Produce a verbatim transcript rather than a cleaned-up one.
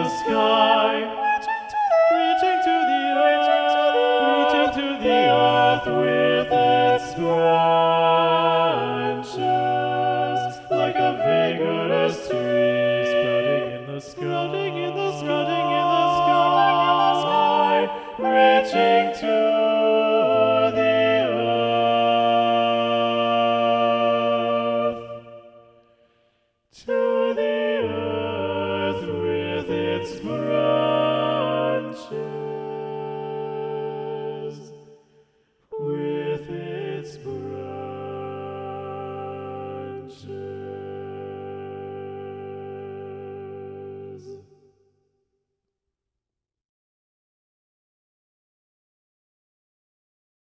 the sky, reaching to the earth, reaching to the earth with its branches, like a vigorous tree, spreading in the sky, spreading in the sky, reaching to the earth, to the earth with its branches.